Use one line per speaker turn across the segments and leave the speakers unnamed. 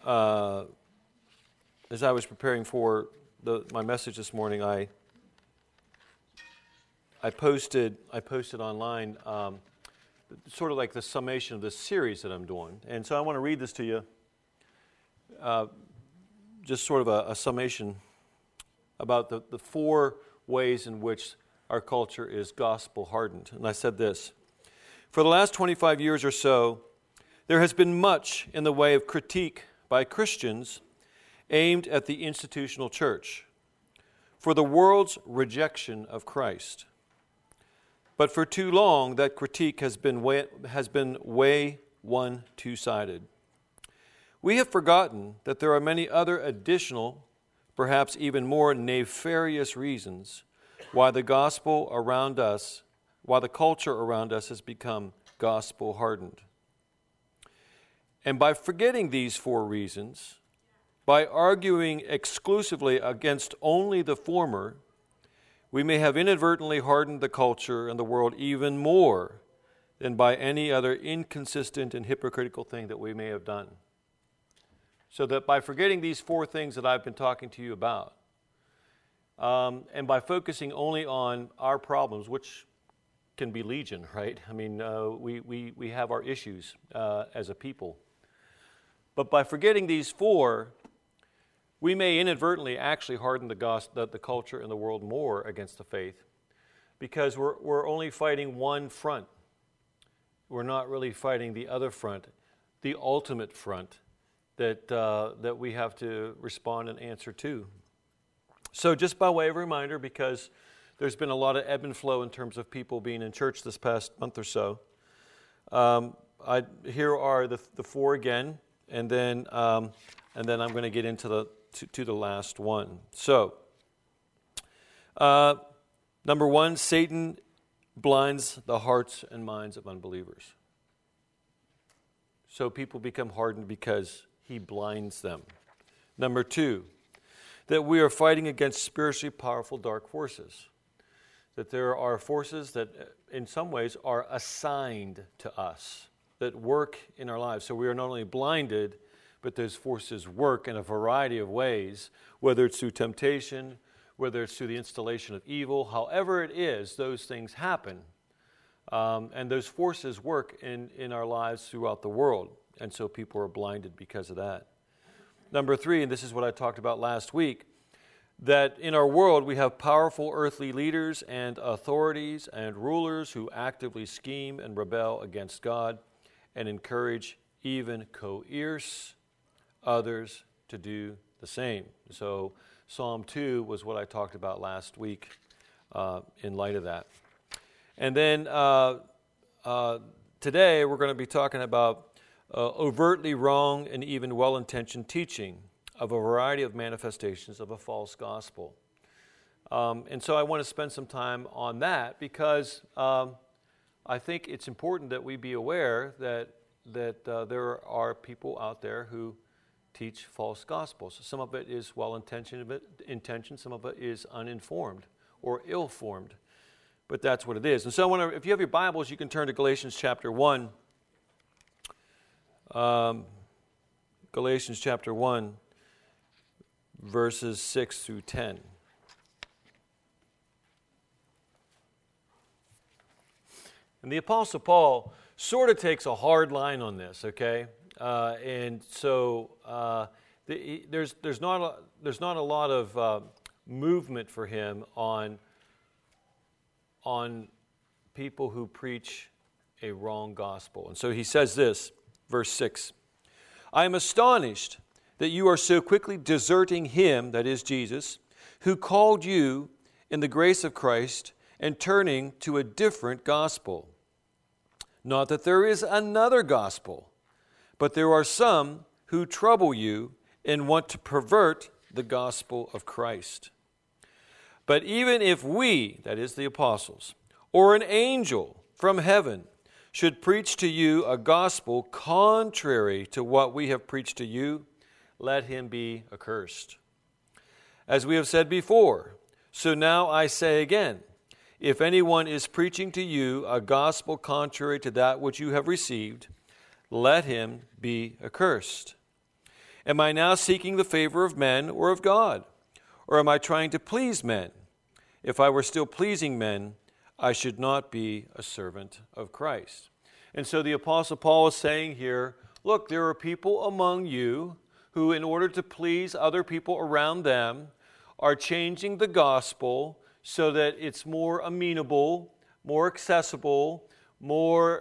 as I was preparing for my message this morning, I posted online sort of like the summation of this series that I'm doing, and so I want to read this to you. Just sort of a summation about the four ways in which our culture is gospel hardened. And I said this: for the last 25 years or so, there has been much in the way of critique by Christians aimed at the institutional church for the world's rejection of Christ. But for too long, that critique has been way one two-sided. We have forgotten that there are many other additional, perhaps even more nefarious reasons why the culture around us has become gospel hardened. And by forgetting these four reasons, by arguing exclusively against only the former, we may have inadvertently hardened the culture and the world even more than by any other inconsistent and hypocritical thing that we may have done. So that by forgetting these four things that I've been talking to you about, and by focusing only on our problems, which can be legion, right? I mean, we have our issues as a people. But by forgetting these four, we may inadvertently actually harden the culture and the world more against the faith, because we're only fighting one front. We're not really fighting the other front, the ultimate front that we have to respond and answer to. So just by way of reminder, because there's been a lot of ebb and flow in terms of people being in church this past month or so, here are the four again, and then I'm going to get into the last one. So, number one, Satan blinds the hearts and minds of unbelievers. So people become hardened because he blinds them. Number two, that we are fighting against spiritually powerful dark forces. That there are forces that in some ways are assigned to us, that work in our lives. So we are not only blinded, but those forces work in a variety of ways, whether it's through temptation, whether it's through the installation of evil. However it is, those things happen. And those forces work in our lives throughout the world. And so people are blinded because of that. Number three, and this is what I talked about last week, that in our world we have powerful earthly leaders and authorities and rulers who actively scheme and rebel against God and encourage, even coerce others to do the same. So Psalm 2 was what I talked about last week in light of that. And then today we're going to be talking about overtly wrong and even well-intentioned teaching of a variety of manifestations of a false gospel. And so I want to spend some time on that because I think it's important that we be aware that there are people out there who teach false gospels. Some of it is well-intentioned, some of it is uninformed or ill-formed. But that's what it is. And so if you have your Bibles, you can turn to Galatians chapter 1. Galatians chapter 1, verses 6 through 10. And the Apostle Paul sort of takes a hard line on this, okay? And so there's not a lot of movement for him on people who preach a wrong gospel. And so he says this, verse 6, I am astonished that you are so quickly deserting him, that is Jesus, who called you in the grace of Christ and turning to a different gospel. Not that there is another gospel, but there are some who trouble you and want to pervert the gospel of Christ. But even if we, that is the apostles, or an angel from heaven, should preach to you a gospel contrary to what we have preached to you, let him be accursed. As we have said before, so now I say again, if anyone is preaching to you a gospel contrary to that which you have received, let him be accursed. Am I now seeking the favor of men or of God? Or am I trying to please men? If I were still pleasing men, I should not be a servant of Christ. And so the Apostle Paul is saying here, look, there are people among you who, in order to please other people around them, are changing the gospel so that it's more amenable, more accessible, more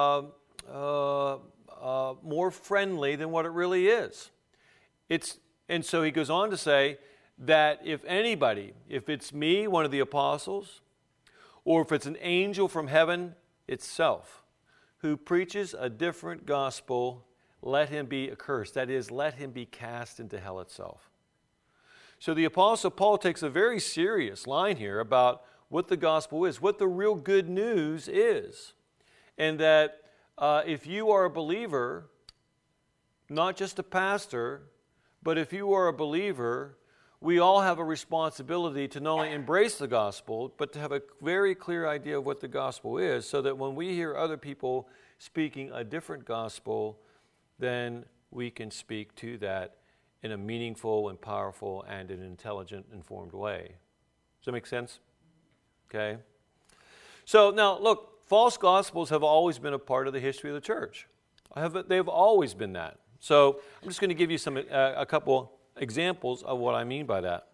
friendly than what it really is. And so he goes on to say that if anybody, if it's me, one of the apostles, or if it's an angel from heaven itself, who preaches a different gospel, let him be accursed. That is, let him be cast into hell itself. So the Apostle Paul takes a very serious line here about what the gospel is, what the real good news is. And that if you are a believer, not just a pastor, but if you are a believer, we all have a responsibility to not only embrace the gospel, but to have a very clear idea of what the gospel is, so that when we hear other people speaking a different gospel, then we can speak to that in a meaningful and powerful and an intelligent, informed way. Does that make sense? Okay. So now, look, false gospels have always been a part of the history of the church. They've always been that. So I'm just going to give you a couple examples of what I mean by that.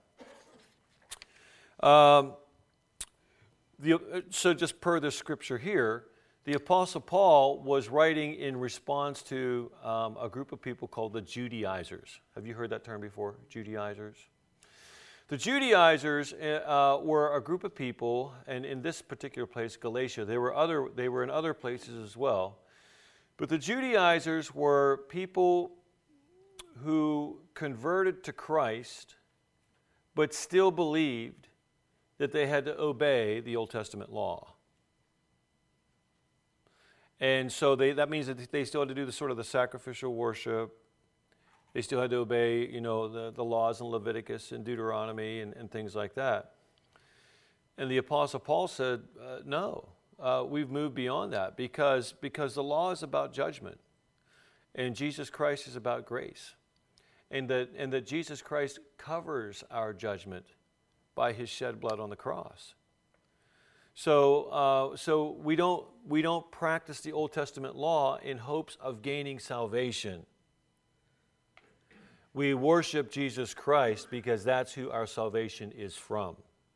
So just per the scripture here, the Apostle Paul was writing in response to a group of people called the Judaizers. Have you heard that term before, Judaizers? The Judaizers were a group of people, and in this particular place, Galatia, they were in other places as well. But the Judaizers were people who converted to Christ, but still believed that they had to obey the Old Testament law. And so that means that they still had to do the sacrificial worship. They still had to obey, the laws in Leviticus and Deuteronomy and things like that. And the Apostle Paul said, no, we've moved beyond that because the law is about judgment, and Jesus Christ is about grace, and that Jesus Christ covers our judgment by his shed blood on the cross. So we don't practice the Old Testament law in hopes of gaining salvation. We worship Jesus Christ because that's who our salvation is from.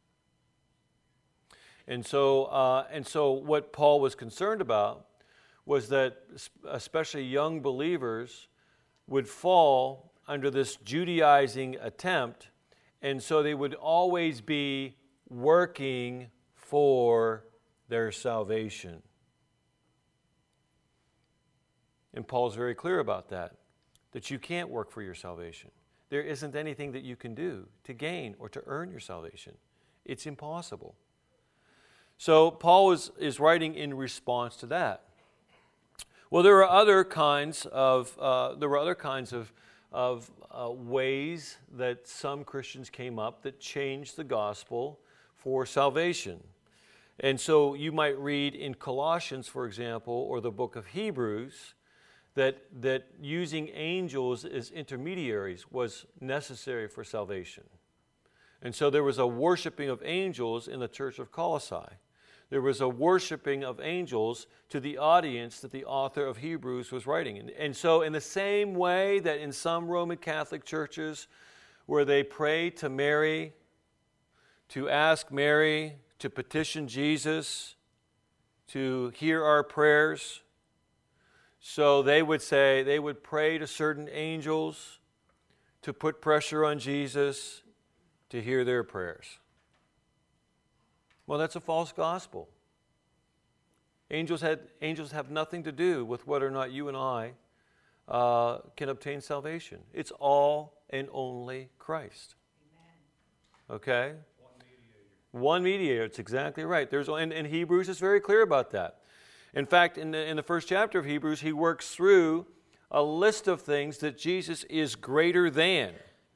And so what Paul was concerned about was that especially young believers would fall under this Judaizing attempt, and so they would always be working for their salvation. And Paul's very clear about that you can't work for your salvation. There isn't anything that you can do to gain or to earn your salvation. It's impossible. So Paul is writing in response to that. Well, there are other kinds of ways that some Christians came up that changed the gospel for salvation. And so you might read in Colossians, for example, or the book of Hebrews, that using angels as intermediaries was necessary for salvation. And so there was a worshiping of angels in the church of Colossae. There was a worshiping of angels to the audience that the author of Hebrews was writing. And so in the same way that in some Roman Catholic churches where they pray to Mary, to ask Mary to petition Jesus, to hear our prayers, so they would pray to certain angels to put pressure on Jesus to hear their prayers. Well, that's a false gospel. Angels have nothing to do with whether or not you and I can obtain salvation. It's all and only Christ. Amen. Okay? One mediator. It's exactly right. And Hebrews is very clear about that. In fact, in the first chapter of Hebrews, he works through a list of things that Jesus is greater than.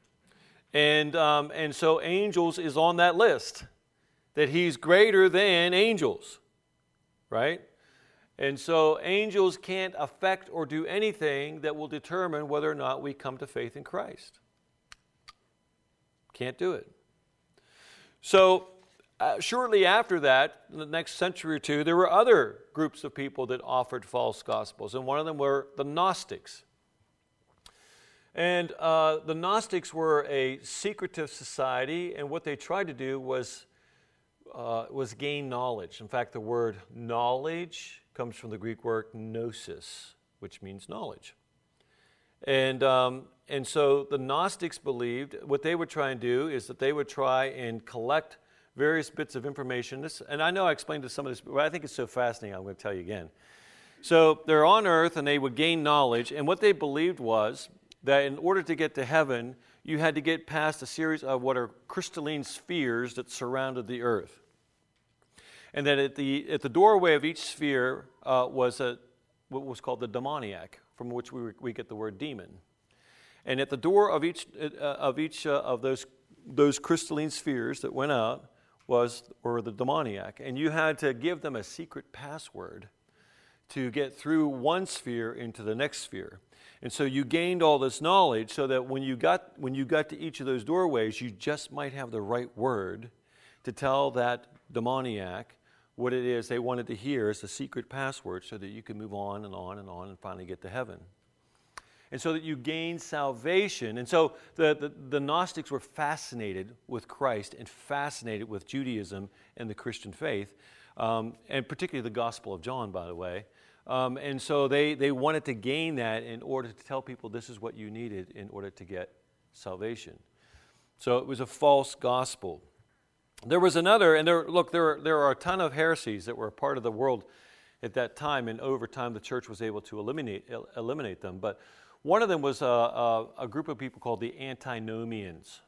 And so angels is on that list, that he's greater than angels, right? And so angels can't affect or do anything that will determine whether or not we come to faith in Christ. Can't do it. So shortly after that, in the next century or two, there were other groups of people that offered false gospels, and one of them were the Gnostics. And the Gnostics were a secretive society, and what they tried to do was gain knowledge. In fact, the word knowledge comes from the Greek word gnosis, which means knowledge. And so the Gnostics believed what they would try and do is that they would try and collect various bits of information. And I know I explained to some of this, but I think it's so fascinating, I'm going to tell you again. So they're on earth, and they would gain knowledge, and what they believed was that in order to get to heaven, you had to get past a series of what are crystalline spheres that surrounded the earth. And that at the doorway of each sphere was what was called the demoniac, from which we get the word demon. And at the door of each of those crystalline spheres that went out were the demoniac. And you had to give them a secret password to get through one sphere into the next sphere. And so you gained all this knowledge so that when you got to each of those doorways, you just might have the right word to tell that demoniac what it is they wanted to hear as a secret password so that you could move on and on and on and finally get to heaven. And so that you gain salvation. And so the Gnostics were fascinated with Christ and fascinated with Judaism and the Christian faith, and particularly the Gospel of John, by the way. And so they wanted to gain that in order to tell people this is what you needed in order to get salvation. So it was a false gospel. There was another, and there are a ton of heresies that were a part of the world at that time, and over time the church was able to eliminate them. But one of them was a group of people called the antinomians.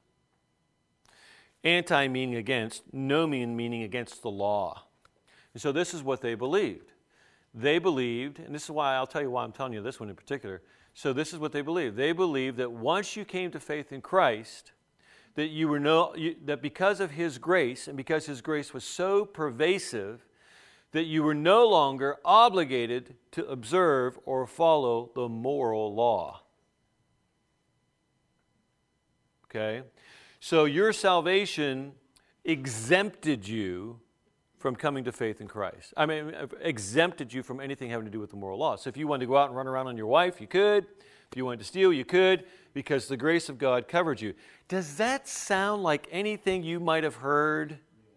Anti meaning against, nomian meaning against the law. And so this is what they believed. They believed, and this is why I'll tell you why I'm telling you this one in particular. So this is what they believed. They believed that once you came to faith in Christ, that that because of His grace, and because His grace was so pervasive, that you were no longer obligated to observe or follow the moral law. Okay? So your salvation exempted you from coming to faith in Christ. I mean, exempted you from anything having to do with the moral law. So if you wanted to go out and run around on your wife, you could. If you wanted to steal, you could, because the grace of God covered you. Does that sound like anything you might have heard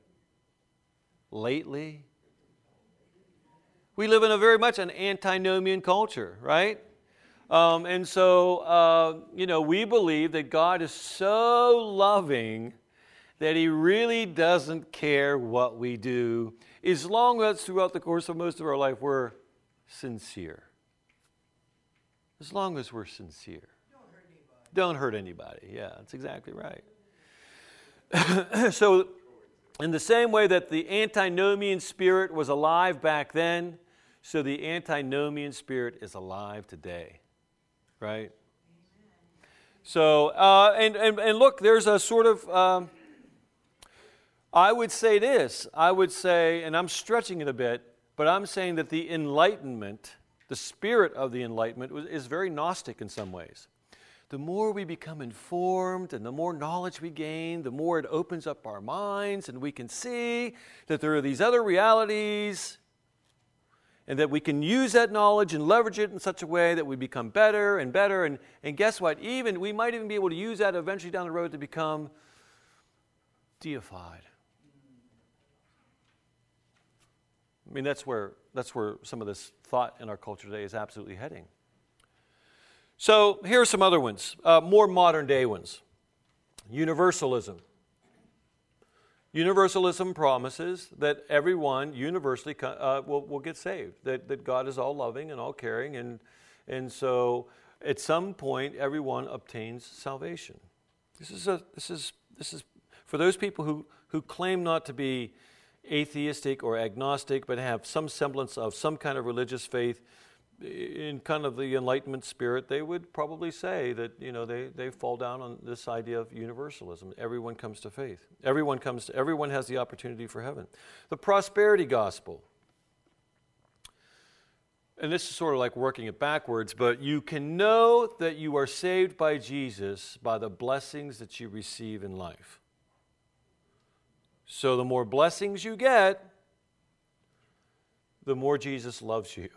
lately? We live in a very much an antinomian culture, right? And so, we believe that God is so loving that He really doesn't care what we do, as long as throughout the course of most of our life we're sincere. As long as we're sincere. Don't hurt anybody. Yeah, that's exactly right. So, in the same way that the antinomian spirit was alive back then, so the antinomian spirit is alive today, right? So, and look, there's a sort of, I would say this, and I'm stretching it a bit, but I'm saying that the Enlightenment, the spirit of the Enlightenment is very Gnostic in some ways. The more we become informed and the more knowledge we gain, the more it opens up our minds and we can see that there are these other realities and that we can use that knowledge and leverage it in such a way that we become better and better. And guess what? We might even be able to use that eventually down the road to become deified. I mean, that's where some of this thought in our culture today is absolutely heading. So here are some other ones, more modern day ones. Universalism. Universalism promises that everyone universally will get saved, that God is all loving and all caring, and so at some point everyone obtains salvation. This is for those people who claim not to be atheistic or agnostic, but have some semblance of some kind of religious faith in kind of the Enlightenment spirit. They would probably say that they fall down on this idea of universalism. Everyone comes to faith. Everyone has the opportunity for heaven. The prosperity gospel. and this is sort of like working it backwards, but you can know that you are saved by Jesus by the blessings that you receive in life. So the more blessings you get, the more Jesus loves you.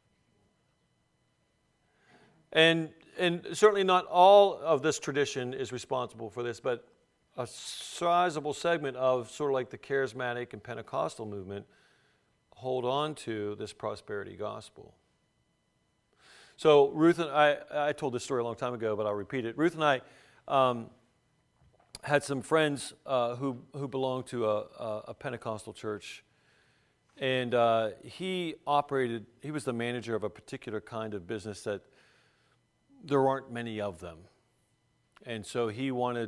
And certainly not all of this tradition is responsible for this, but a sizable segment of sort of like the charismatic and Pentecostal movement hold on to this prosperity gospel. So Ruth and I told this story a long time ago, but I'll repeat it. Ruth and I had some friends who belonged to a Pentecostal church, and he was the manager of a particular kind of business that there aren't many of them. And so he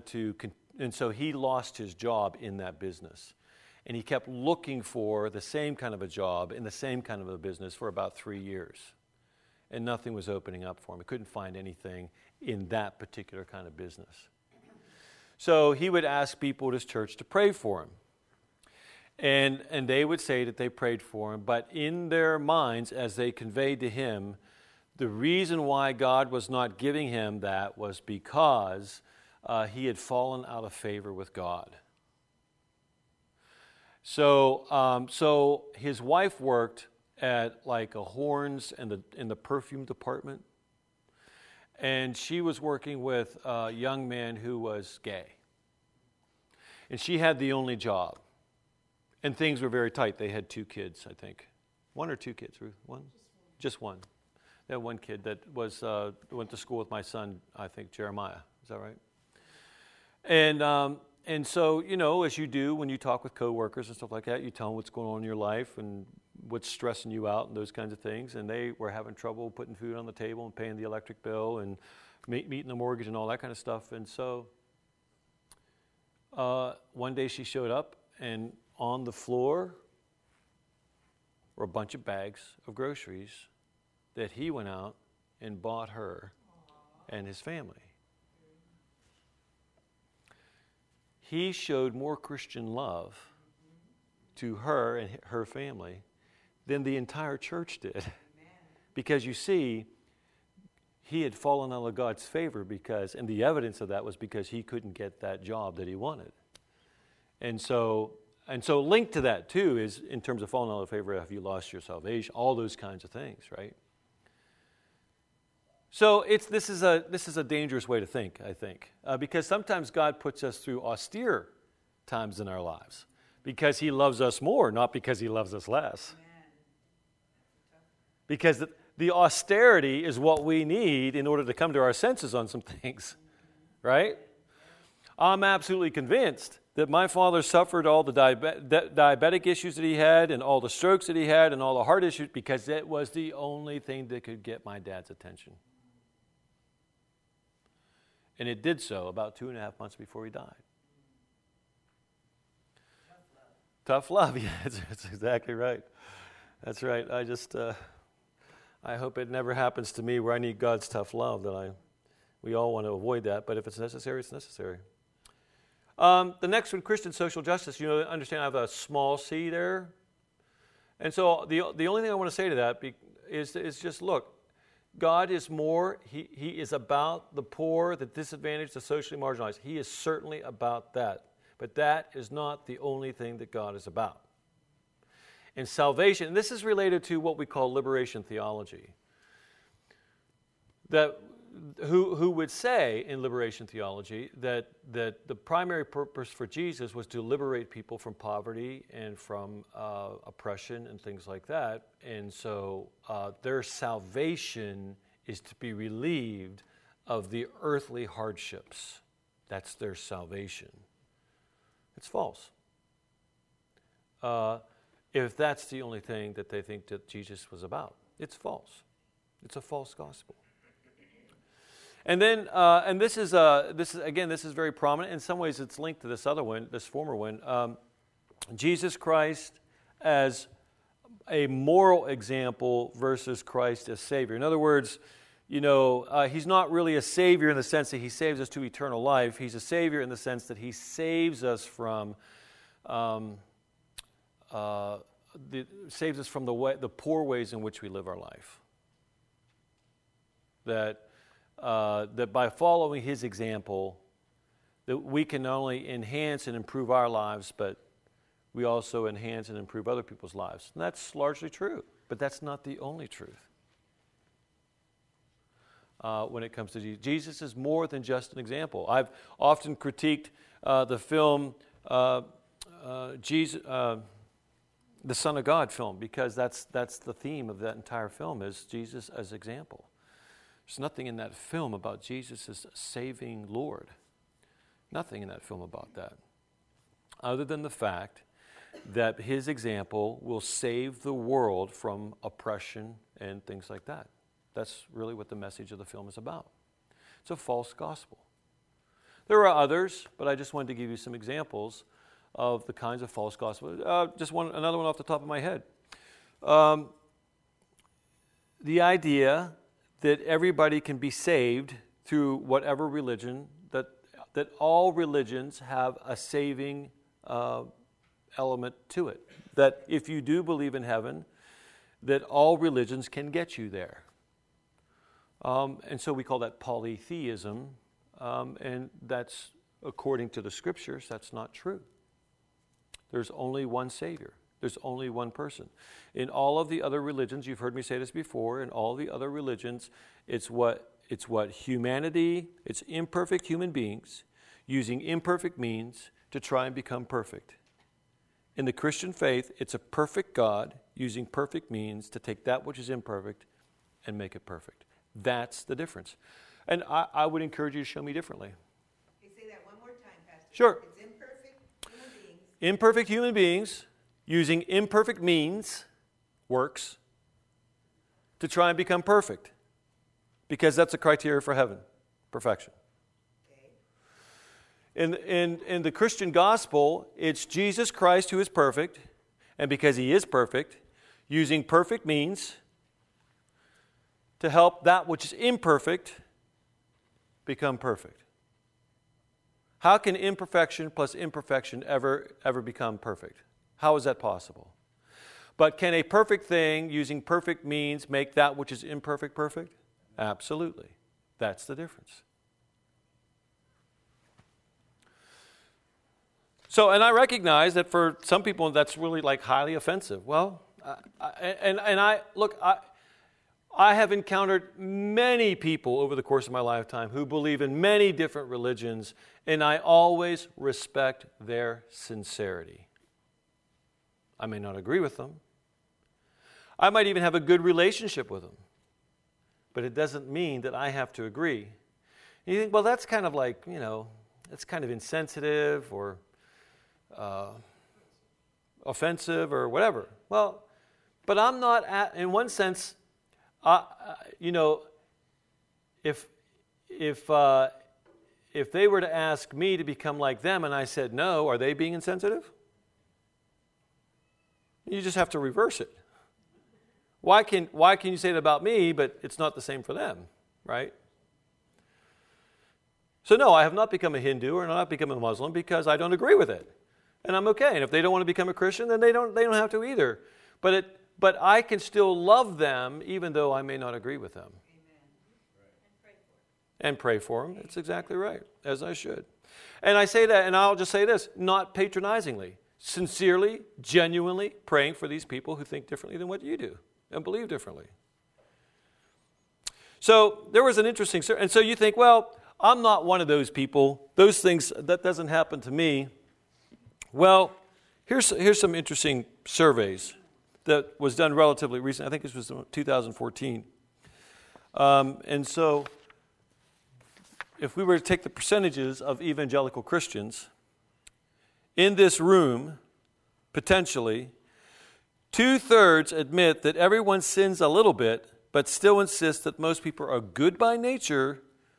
lost his job in that business. And he kept looking for the same kind of a job in the same kind of a business for about 3 years. And nothing was opening up for him. He couldn't find anything in that particular kind of business. So he would ask people at his church to pray for him. And they would say that they prayed for him, but in their minds, as they conveyed to him, the reason why God was not giving him that was because he had fallen out of favor with God. So his wife worked at like a Horns in the perfume department, and she was working with a young man who was gay, and she had the only job, and things were very tight. They had 2 kids, I think, 1 or 2 kids. Ruth, one, just one. They had one kid that went to school with my son, I think Jeremiah. Is that right? And so, you know, as you do when you talk with coworkers and stuff like that, you tell them what's going on in your life and what's stressing you out and those kinds of things. And they were having trouble putting food on the table and paying the electric bill and meeting the mortgage and all that kind of stuff. And so one day she showed up, and on the floor were a bunch of bags of groceries that he went out and bought her and his family. He showed more Christian love to her and her family than the entire church did. Because you see, he had fallen out of God's favor and the evidence of that was because he couldn't get that job that he wanted. And so linked to that too is, in terms of falling out of favor, have you lost your salvation? All those kinds of things, right? So this is a dangerous way to think, I think, because sometimes God puts us through austere times in our lives because he loves us more, not because he loves us less. Because the austerity is what we need in order to come to our senses on some things, right? I'm absolutely convinced that my father suffered all the diabetic issues that he had and all the strokes that he had and all the heart issues because it was the only thing that could get my dad's attention. And it did so about 2.5 months before he died. Tough love, yeah, that's exactly right. That's right. I hope it never happens to me where I need God's tough love. We all want to avoid that, but if it's necessary, it's necessary. The next one, Christian social justice. You know, understand I have a small c there. And so the only thing I want to say to that is just look, God is more, he is about the poor, the disadvantaged, the socially marginalized. He is certainly about that. But that is not the only thing that God is about. And salvation, and this is related to what we call liberation theology. Who would say in liberation theology that the primary purpose for Jesus was to liberate people from poverty and from oppression and things like that. And so their salvation is to be relieved of the earthly hardships. That's their salvation. It's false. If that's the only thing that they think that Jesus was about, it's false. It's a false gospel. And then, this is very prominent. In some ways, it's linked to this other one, this former one. Jesus Christ as a moral example versus Christ as Savior. In other words, you know, he's not really a Savior in the sense that he saves us to eternal life. He's a Savior in the sense that he saves us from the poor ways in which we live our life. that by following his example, that we can not only enhance and improve our lives, but we also enhance and improve other people's lives. And that's largely true, but that's not the only truth. When it comes to Jesus, Jesus is more than just an example. I've often critiqued the film Jesus, the Son of God film, because that's the theme of that entire film is Jesus as example. There's nothing in that film about Jesus as saving Lord. Nothing in that film about that, other than the fact that his example will save the world from oppression and things like that. That's really what the message of the film is about. It's a false gospel. There are others, but I just wanted to give you some examples of the kinds of false gospels. Another one off the top of my head. The idea that everybody can be saved through whatever religion, that all religions have a saving element to it. That if you do believe in heaven, that all religions can get you there. And so we call that polytheism, and that's, according to the scriptures, that's not true. There's only one Savior. There's only one person. In all of the other religions, you've heard me say this before, in all the other religions, it's what humanity, it's imperfect human beings using imperfect means to try and become perfect. In the Christian faith, it's a perfect God using perfect means to take that which is imperfect and make it perfect. That's the difference. And I would encourage you to show me differently.
Can you say that one more time, Pastor?
Sure.
It's imperfect human beings.
Imperfect human beings using imperfect means, works, to try and become perfect. Because that's a criteria for heaven, perfection.
Okay.
In the Christian gospel, it's Jesus Christ who is perfect, and because he is perfect, using perfect means to help that which is imperfect become perfect. How can imperfection plus imperfection ever become perfect? How is that possible? But can a perfect thing using perfect means make that which is imperfect perfect? Absolutely. That's the difference. So, and I recognize that for some people that's really like highly offensive. Well, I have encountered many people over the course of my lifetime who believe in many different religions, and I always respect their sincerity. I may not agree with them. I might even have a good relationship with them. But it doesn't mean that I have to agree. And you think, well, that's kind of like, that's kind of insensitive or offensive or whatever. Well, but I'm not, in one sense, if they were to ask me to become like them and I said no, are they being insensitive? You just have to reverse it. Why can you say it about me, but it's not the same for them, right? So no, I have not become a Hindu or not become a Muslim because I don't agree with it, and I'm okay. And if they don't want to become a Christian, then they don't have to either. But I can still love them even though I may not agree with them.
Amen.
And pray for them. That's exactly right, as I should. And I say that, and I'll just say this, not patronizingly, sincerely, genuinely praying for these people who think differently than what you do and believe differently. So there was an interesting, and so you think, well, I'm not one of those people. Those things, that doesn't happen to me. Well, here's some interesting surveys that was done relatively recently. I think this was 2014. And so if we were to take the percentages of evangelical Christians in this room, potentially, 2/3 admit that everyone sins a little bit, but still insist that most people are good by nature.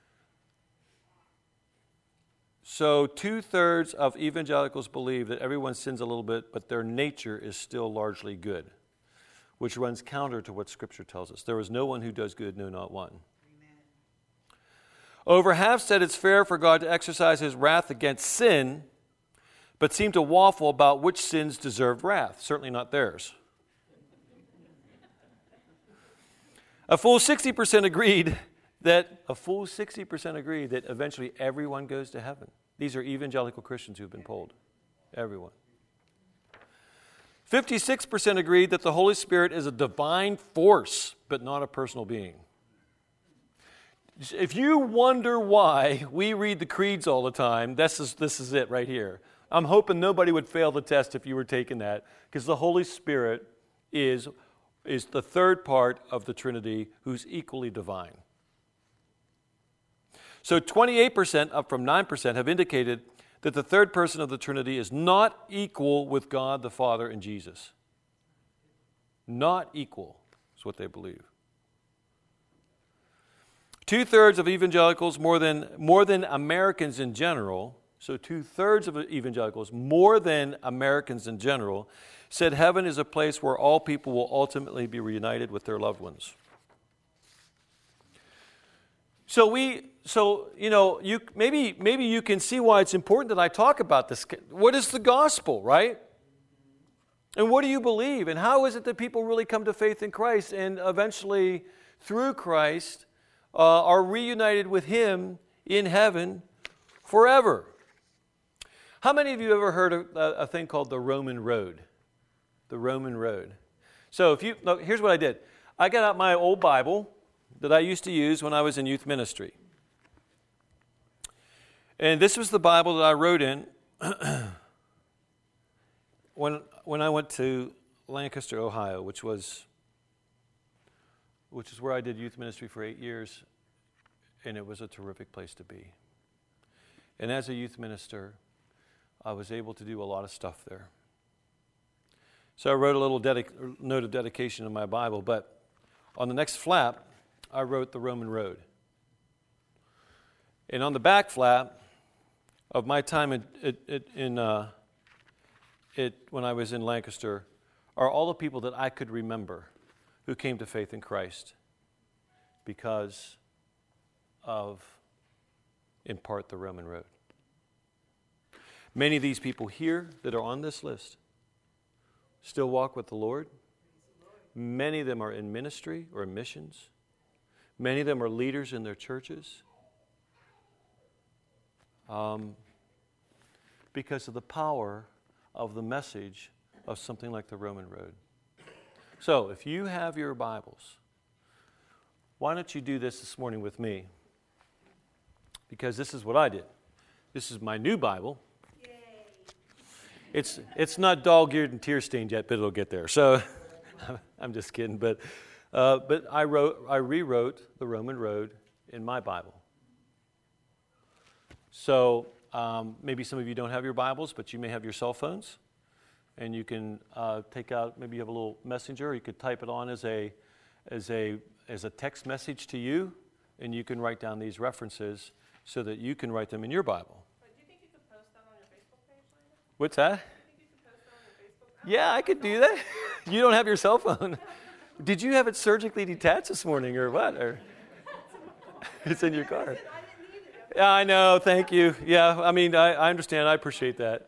So 2/3 of evangelicals believe that everyone sins a little bit, but their nature is still largely good, which runs counter to what Scripture tells us. There is no one who does good, no, not one.
Amen.
Over half said it's fair for God to exercise his wrath against sin, but seem to waffle about which sins deserve wrath. Certainly not theirs. A full 60% agreed that a full 60% agree that eventually everyone goes to heaven. These are evangelical Christians who've been polled. Everyone. 56% agreed that the Holy Spirit is a divine force, but not a personal being. If you wonder why we read the creeds all the time, this is it right here. I'm hoping nobody would fail the test if you were taking that, because the Holy Spirit is the third part of the Trinity who's equally divine. So 28%, up from 9%, have indicated that the third person of the Trinity is not equal with God the Father and Jesus. Not equal is what they believe. 2/3 of evangelicals, more than Americans in general, so 2/3 of evangelicals, more than Americans in general, said heaven is a place where all people will ultimately be reunited with their loved ones. Maybe you can see why it's important that I talk about this. What is the gospel, right? And what do you believe? And how is it that people really come to faith in Christ and eventually, through Christ, are reunited with Him in heaven forever? How many of you ever heard of a thing called the Roman Road? The Roman Road. So here's what I did. I got out my old Bible that I used to use when I was in youth ministry. And this was the Bible that I wrote in when I went to Lancaster, Ohio, which is where I did youth ministry for 8 years, and it was a terrific place to be. And as a youth minister, I was able to do a lot of stuff there. So I wrote a little note of dedication in my Bible, but on the next flap, I wrote the Roman Road. And on the back flap of my time when I was in Lancaster are all the people that I could remember who came to faith in Christ because of, in part, the Roman Road. Many of these people here that are on this list still walk with the Lord. Many of them are in ministry or missions. Many of them are leaders in their churches because of the power of the message of something like the Roman Road. So, if you have your Bibles, why don't you do this morning with me? Because this is what I did. This is my new Bible. Yay. It's not dog-eared and tear-stained yet, but it'll get there. So, I'm just kidding. But I rewrote the Roman Road in my Bible. So maybe some of you don't have your Bibles, but you may have your cell phones, and you can take out. Maybe you have a little messenger. Or you could type it on as a text message to you, and you can write down these references so that you can write them in your Bible.
Do you think you could post that on your Facebook page later?
What's that?
Do you think you could post that on your Facebook page?
Yeah, I could do that. You don't have your cell phone. Did you have it surgically detached this morning or what? Or it's in your car.
I didn't need it.
Yeah, I know. Thank you. Yeah, I mean, I understand. I appreciate that.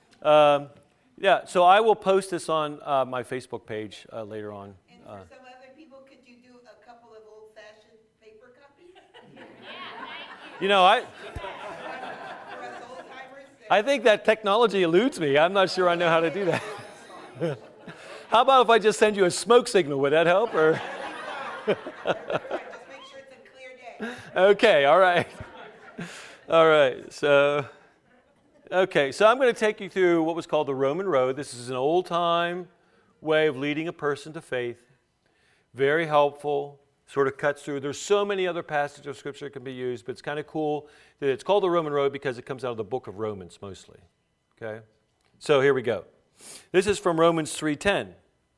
So I will post this on my Facebook page later on.
And for some other people, could you do a couple of old-fashioned paper copies?
You know,
For us old-timers?
I think that technology eludes me. I'm not sure I know how to do that. How about if I just send you a smoke signal? Would that help? Or
Just make sure it's a clear day.
okay, all right. All right. So I'm going to take you through what was called the Roman Road. This is an old-time way of leading a person to faith. Very helpful. Sort of cuts through. There's so many other passages of Scripture that can be used, but it's kind of cool that it's called the Roman Road because it comes out of the book of Romans mostly. Okay? So here we go. This is from Romans 3:10.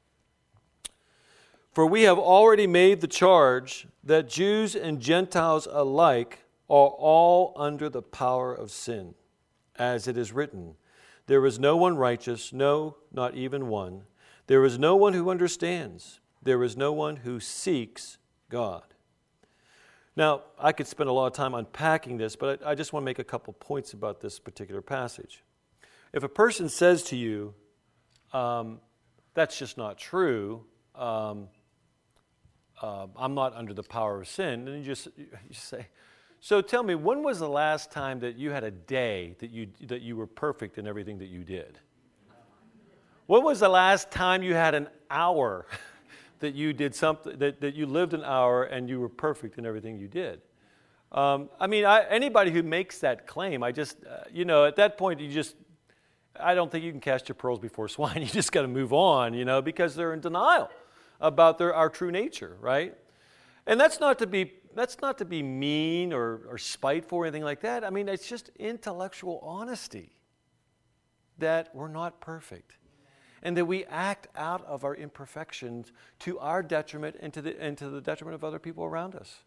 For we have already made the charge that Jews and Gentiles alike are all under the power of sin. As it is written, there is no one righteous, no, not even one. There is no one who understands. There is no one who seeks God. Now, I could spend a lot of time unpacking this, but I just want to make a couple points about this particular passage. If a person says to you, that's just not true, I'm not under the power of sin. And you say, so tell me, when was the last time that you had a day that you were perfect in everything that you did? When was the last time you had an hour that you did something, that you lived an hour and you were perfect in everything you did? Anybody who makes that claim, at that point, I don't think you can cast your pearls before swine. You just got to move on, because they're in denial about our true nature, right? And that's not to be mean or spiteful or anything like that. I mean, it's just intellectual honesty that we're not perfect, and that we act out of our imperfections to our detriment and to the detriment of other people around us.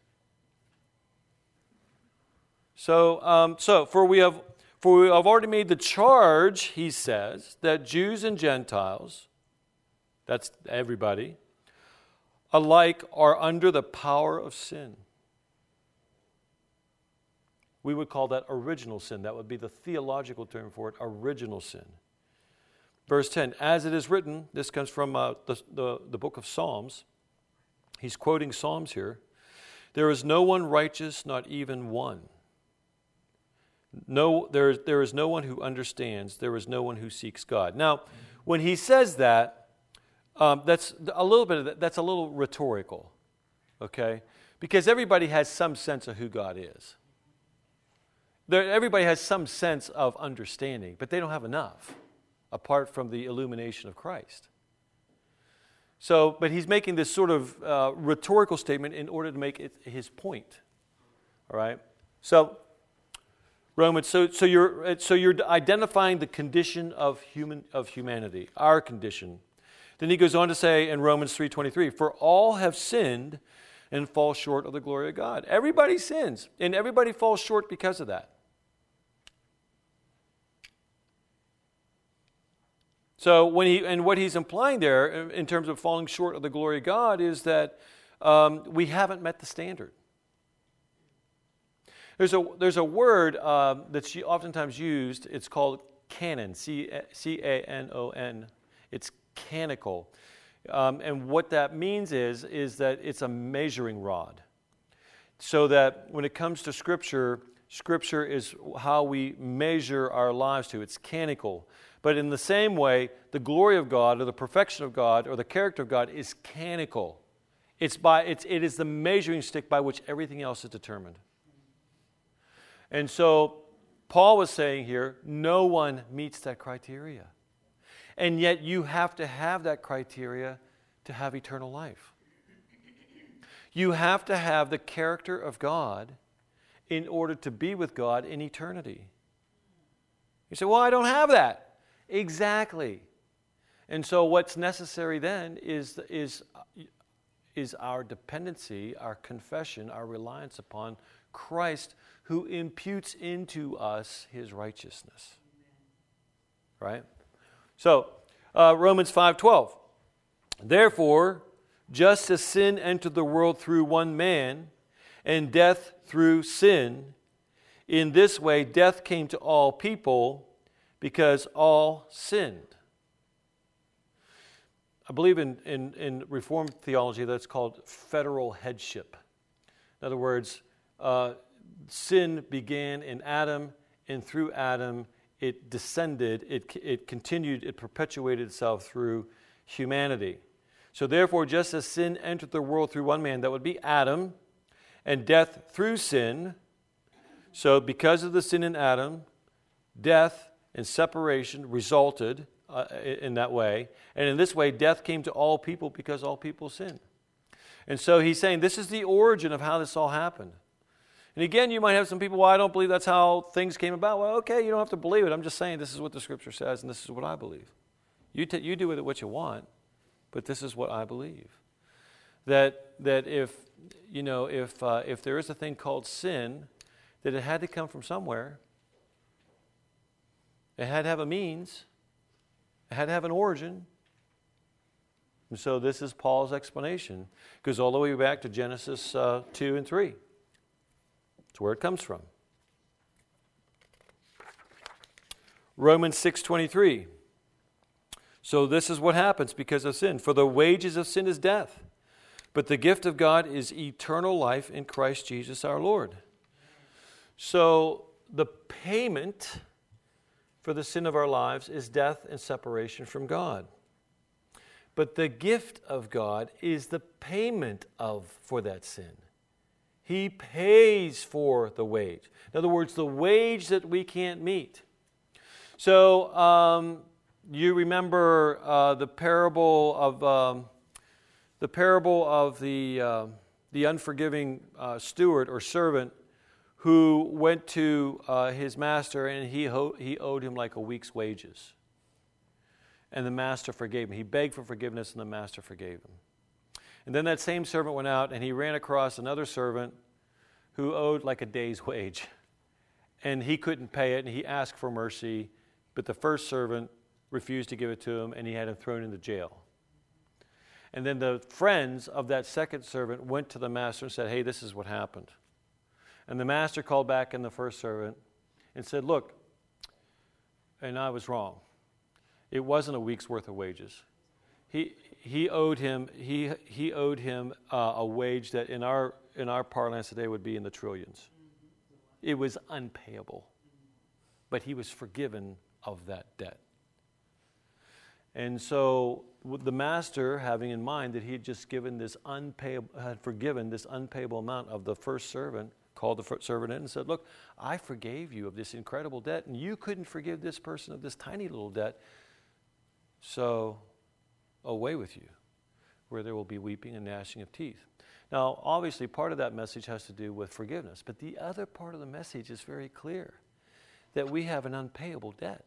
For we have already made the charge, he says, that Jews and Gentiles, that's everybody, alike are under the power of sin. We would call that original sin. That would be the theological term for it, original sin. Verse 10, as it is written, this comes from the book of Psalms. He's quoting Psalms here. There is no one righteous, not even one. No, there is no one who understands. There is no one who seeks God. Now, when he says that, that's a little rhetorical, okay? Because everybody has some sense of who God is. Everybody has some sense of understanding, but they don't have enough, apart from the illumination of Christ. But he's making this sort of rhetorical statement in order to make it his point. All right? So Romans, so you're identifying the condition of humanity, our condition. Then he goes on to say in Romans 3:23, for all have sinned and fall short of the glory of God. Everybody sins, and everybody falls short because of that. So what he's implying there in terms of falling short of the glory of God is that we haven't met the standard. There's a word that's oftentimes used. It's called canon, C-A-N-O-N. It's canonical. And what that means is that it's a measuring rod. So that when it comes to Scripture is how we measure our lives to. It's canonical. But in the same way, the glory of God or the perfection of God or the character of God is canonical. It is the measuring stick by which everything else is determined. And so Paul was saying here, no one meets that criteria. And yet you have to have that criteria to have eternal life. You have to have the character of God in order to be with God in eternity. You say, well, I don't have that. Exactly. And so what's necessary then is our dependency, our confession, our reliance upon Christ, who imputes into us his righteousness. Right? So, Romans 5:12. Therefore, just as sin entered the world through one man, and death through sin, in this way death came to all people, because all sinned. I believe in Reformed theology that's called federal headship. In other words, sin began in Adam, and through Adam it descended, it continued, it perpetuated itself through humanity. So therefore, just as sin entered the world through one man, that would be Adam, and death through sin, so because of the sin in Adam, death and separation resulted in that way. And in this way, death came to all people because all people sinned. And so he's saying this is the origin of how this all happened. And again, you might have some people, well, I don't believe that's how things came about. Well, okay, you don't have to believe it. I'm just saying this is what the Scripture says, and this is what I believe. You do with it what you want, but this is what I believe. That if there is a thing called sin, that it had to come from somewhere. It had to have a means. It had to have an origin. And so this is Paul's explanation. It goes all the way back to Genesis 2 and 3. It's where it comes from. Romans 6:23. So this is what happens because of sin. For the wages of sin is death. But the gift of God is eternal life in Christ Jesus our Lord. So the payment for the sin of our lives is death and separation from God. But the gift of God is the payment for that sin. He pays for the wage. In other words, the wage that we can't meet. So you remember the parable of the unforgiving steward or servant who went to his master and he owed him like a week's wages. And the master forgave him. He begged for forgiveness and the master forgave him. And then that same servant went out and he ran across another servant who owed like a day's wage. And he couldn't pay it and he asked for mercy, but the first servant refused to give it to him and he had him thrown into jail. And then the friends of that second servant went to the master and said, hey, this is what happened. And the master called back in the first servant and said, look, and I was wrong. It wasn't a week's worth of wages. He owed him a wage that in our parlance today would be in the trillions. It was unpayable, but he was forgiven of that debt. And so the master, having in mind that he had just forgiven this unpayable amount of the first servant, called the servant in and said, look, I forgave you of this incredible debt, and you couldn't forgive this person of this tiny little debt. So away with you, where there will be weeping and gnashing of teeth. Now, obviously, part of that message has to do with forgiveness, but the other part of the message is very clear, that we have an unpayable debt.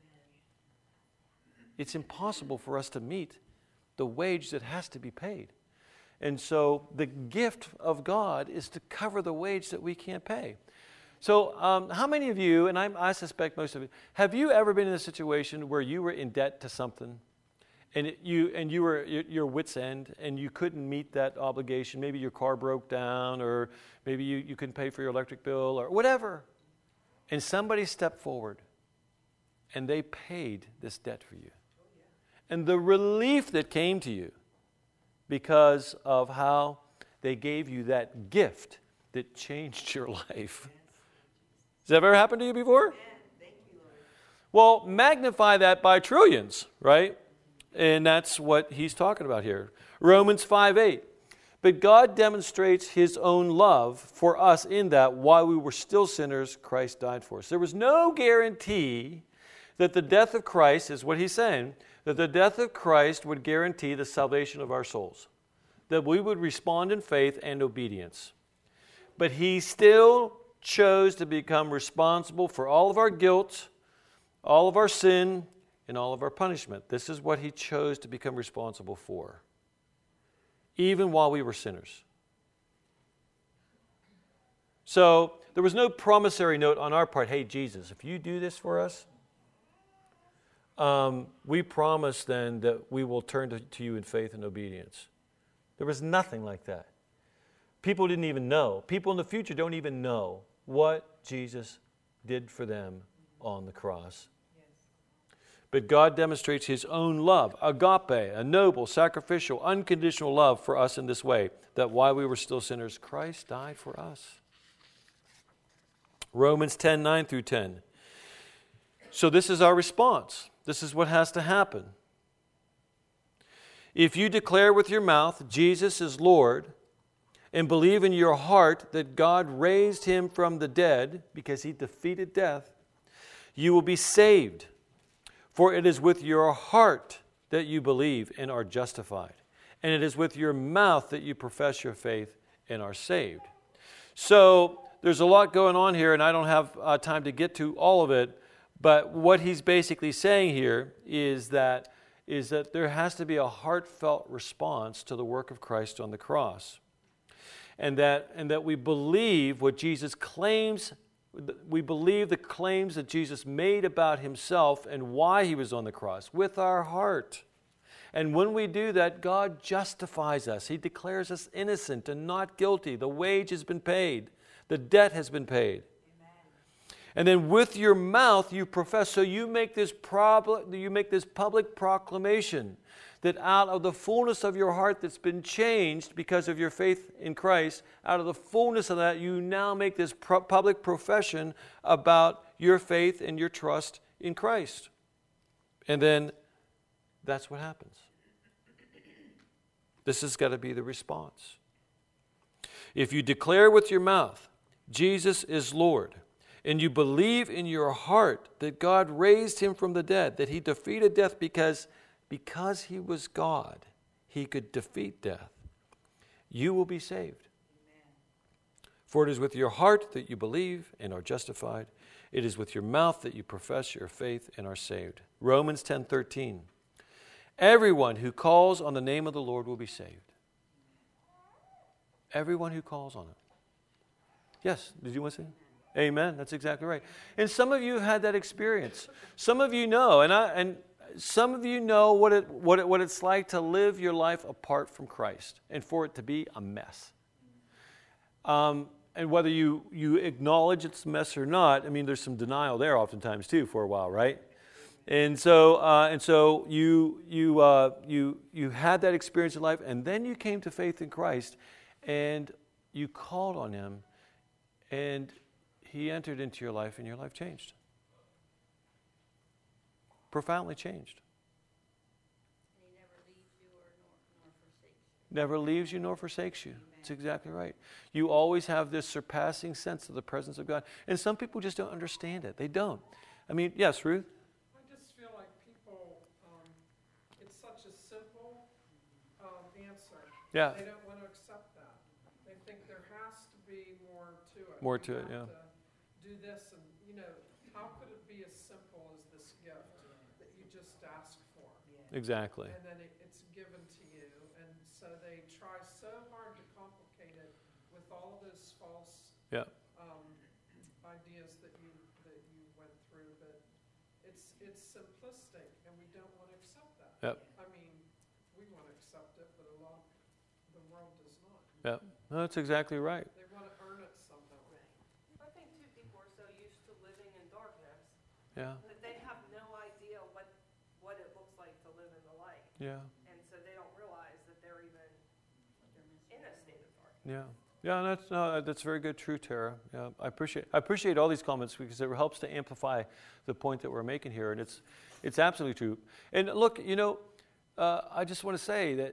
It's impossible for us to meet the wage that has to be paid. And so the gift of God is to cover the wage that we can't pay. So how many of you, and I suspect most of you, have you ever been in a situation where you were in debt to something and you were at your wit's end and you couldn't meet that obligation? Maybe your car broke down, or maybe you couldn't pay for your electric bill or whatever. And somebody stepped forward and they paid this debt for you. And the relief that came to you because of how they gave you that gift that changed your life. Has that ever happened to you before?
Thank you, Lord.
Well, magnify that by trillions, right? And that's what he's talking about here. Romans 5:8. But God demonstrates his own love for us in that while we were still sinners, Christ died for us. There was no guarantee that the death of Christ, is what he's saying, that the death of Christ would guarantee the salvation of our souls, that we would respond in faith and obedience. But he still chose to become responsible for all of our guilt, all of our sin, and all of our punishment. This is what he chose to become responsible for, even while we were sinners. So there was no promissory note on our part, hey, Jesus, if you do this for us, we promise then that we will turn to you in faith and obedience. There was nothing like that. People didn't even know. People in the future don't even know what Jesus did for them on the cross. Yes. But God demonstrates his own love, agape, a noble, sacrificial, unconditional love for us in this way, that while we were still sinners, Christ died for us. Romans 10:9 through 10. So this is our response. This is what has to happen. If you declare with your mouth Jesus is Lord, and believe in your heart that God raised him from the dead, because he defeated death, you will be saved. For it is with your heart that you believe and are justified, and it is with your mouth that you profess your faith and are saved. So there's a lot going on here, and I don't have time to get to all of it, but what he's basically saying here is that there has to be a heartfelt response to the work of Christ on the cross. And that we believe what Jesus claims, we believe the claims that Jesus made about himself and why he was on the cross with our heart. And when we do that, God justifies us. He declares us innocent and not guilty. The wage has been paid. The debt has been paid. Amen. And then with your mouth you profess. So you make this public proclamation that out of the fullness of your heart that's been changed because of your faith in Christ, out of the fullness of that, you now make this public profession about your faith and your trust in Christ. And then that's what happens. This has got to be the response. If you declare with your mouth, Jesus is Lord, and you believe in your heart that God raised him from the dead, that he defeated death because he was God, he could defeat death, you will be saved. Amen. For it is with your heart that you believe and are justified. It is with your mouth that you profess your faith and are saved. Romans 10:13. Everyone who calls on the name of the Lord will be saved. Everyone who calls on it. Yes, did you want to say? Amen. That's exactly right. And some of you have had that experience. Some of you know, and some of you know what it's like to live your life apart from Christ and for it to be a mess. And whether you acknowledge it's a mess or not, I mean, there's some denial there oftentimes too for a while, right? And so you had that experience in life, and then you came to faith in Christ, and you called on him, and he entered into your life, and your life changed. Profoundly changed.
And he never leaves you nor forsakes you.
Never leaves you nor forsakes you. That's exactly right. You always have this surpassing sense of the presence of God. And some people just don't understand it. They don't. I mean, yes, Ruth?
I just feel like people, it's such a simple answer.
Yeah.
They don't want to accept that. They think there has to be more to it.
More to it,
You
yeah.
have to do this, and how could it be as simple as this gift that you just ask for?
Exactly.
And then it's given to you, and so they try so hard to complicate it with all of those false
Yeah.
ideas that you went through. But it's simplistic, and we don't want to accept that.
Yep.
I mean, we want to accept it, but a lot of the world does not.
Yeah. No, that's exactly right.
They want to earn it somehow.
I think too, people are so used to living in darkness
Yeah.
that they have no idea what it looks like to live in the light,
Yeah.
and so they don't realize that they're even in a state of darkness.
Yeah. Yeah, that's very good, true, Tara. Yeah, I appreciate all these comments because it helps to amplify the point that we're making here, and it's absolutely true. And look, I just want to say that,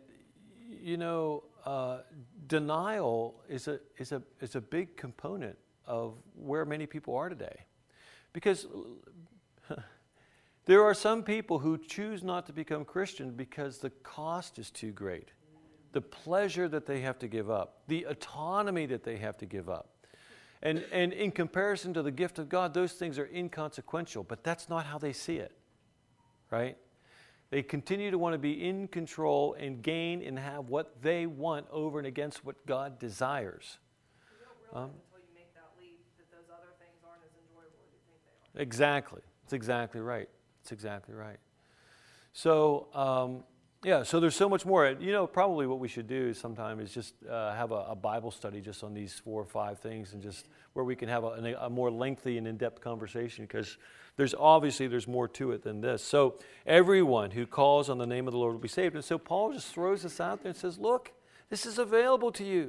denial is a big component of where many people are today, because there are some people who choose not to become Christian because the cost is too great. The pleasure that they have to give up, the autonomy that they have to give up. And in comparison to the gift of God, those things are inconsequential, but that's not how they see it, right? They continue to want to be in control and gain and have what they want over and against what God desires.
You don't realize until you make that leap that those other things aren't as enjoyable as you think they are.
Exactly. That's exactly right. That's exactly right. So, so there's so much more. Probably what we should do sometime is just have a Bible study just on these 4 or 5 things, and just where we can have a more lengthy and in-depth conversation, because there's more to it than this. So everyone who calls on the name of the Lord will be saved. And so Paul just throws this out there and says, look, this is available to you.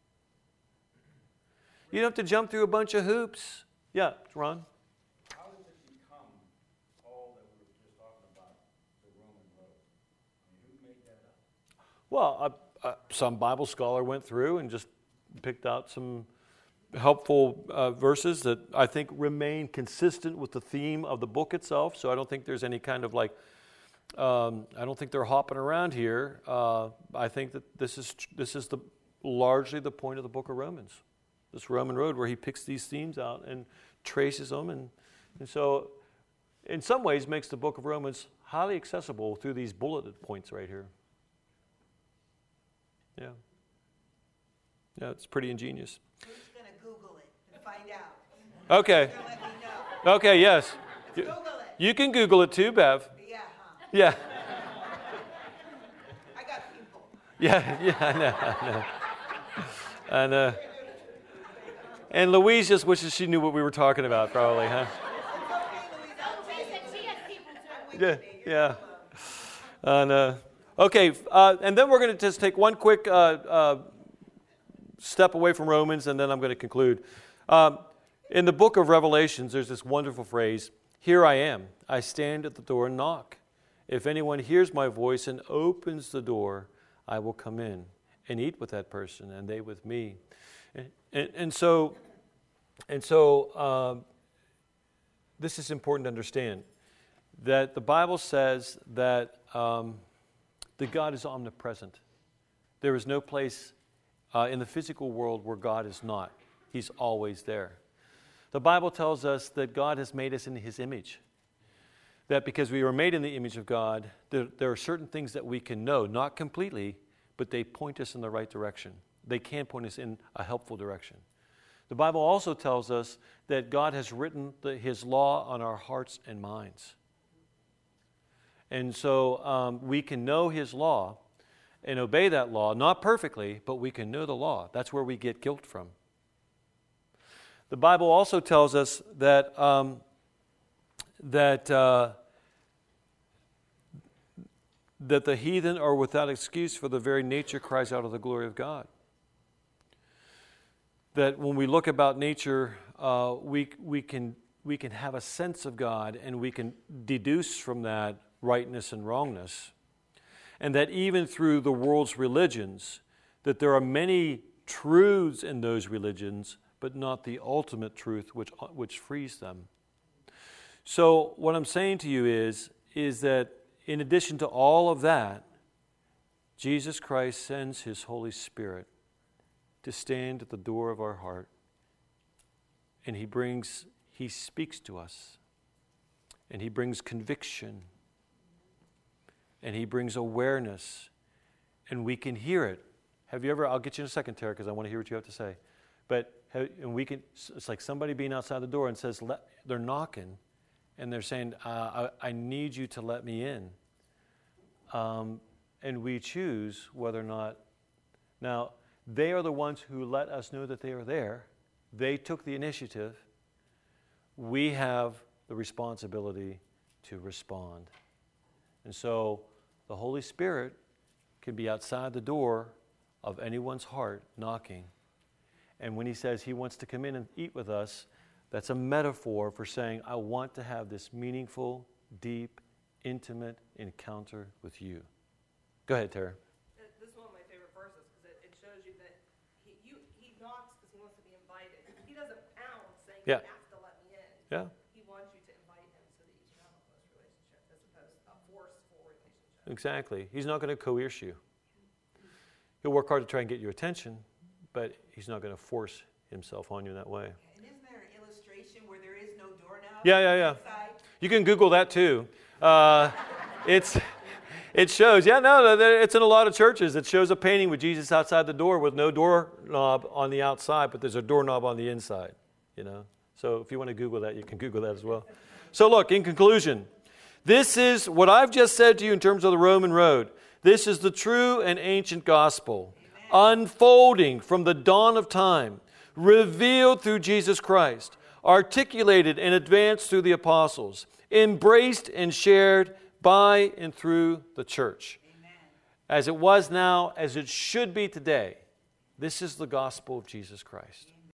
You don't have to jump through a bunch of hoops. Yeah, Ron?
How does it become all that we were just talking about, the Roman road? I mean, who made that up?
Well, some Bible scholar went through and just picked out some helpful verses that I think remain consistent with the theme of the book itself. So I don't think there's any kind of I don't think they're hopping around here. I think that this is largely the point of the book of Romans, this Roman road where he picks these themes out and traces them, and so in some ways makes the book of Romans highly accessible through these bulleted points right here. Yeah. Yeah, it's pretty ingenious.
Who's going to Google it and find out?
Okay.
You're going to let me know.
Okay, yes.
Google it.
You can Google it too, Bev.
Yeah, huh?
Yeah.
I got people.
Yeah, I know. And Louise just wishes she knew what we were talking about, probably, huh? Yeah, yeah. And, okay, and then we're going to just take one quick step away from Romans, and then I'm going to conclude. In the book of Revelations, there's this wonderful phrase, "Here I am. I stand at the door and knock. If anyone hears my voice and opens the door, I will come in and eat with that person, and they with me." And so this is important to understand, that the Bible says that God is omnipresent. There is no place in the physical world where God is not. He's always there. The Bible tells us that God has made us in His image. That because we were made in the image of God, there are certain things that we can know, not completely, but they point us in the right direction. They can point us in a helpful direction. The Bible also tells us that God has written His law on our hearts and minds. And so we can know His law and obey that law, not perfectly, but we can know the law. That's where we get guilt from. The Bible also tells us that the heathen are without excuse, for the very nature cries out of the glory of God. That when we look about nature, we can have a sense of God, and we can deduce from that rightness and wrongness. And that even through the world's religions, that there are many truths in those religions, but not the ultimate truth which frees them. So what I'm saying to you is that in addition to all of that, Jesus Christ sends His Holy Spirit to stand at the door of our heart, and He speaks to us, and He brings conviction, and He brings awareness, and we can hear it. Have you ever, I'll get you in a second, Tara, because I want to hear what you have to say. It's like somebody being outside the door and says, they're knocking, and they're saying, I need you to let me in. And we choose whether or not. Now, they are the ones who let us know that they are there. They took the initiative. We have the responsibility to respond. And so the Holy Spirit can be outside the door of anyone's heart knocking. And when He says He wants to come in and eat with us, that's a metaphor for saying, I want to have this meaningful, deep, intimate encounter with you. Go ahead, Tara.
This is one of my favorite verses because it shows you that he knocks because he wants to be invited. He doesn't pound saying, You have to let me in.
Yeah.
He wants you to invite Him so that you can have a close relationship as opposed to a forceful relationship.
Exactly. He's not going to coerce you. He'll work hard to try and get your attention, but He's not going to force Himself on you that way.
And isn't there an illustration where there is no doorknob?
Yeah.
Inside?
You can Google that too. It shows, it's in a lot of churches. It shows a painting with Jesus outside the door with no doorknob on the outside, but there's a doorknob on the inside, So if you want to Google that, you can Google that as well. So look, in conclusion, this is what I've just said to you in terms of the Roman road. This is the true and ancient gospel, unfolding from the dawn of time, revealed through Jesus Christ, articulated and advanced through the apostles, embraced and shared by and through the church.
Amen.
As it was now, as it should be today, this is the gospel of Jesus Christ.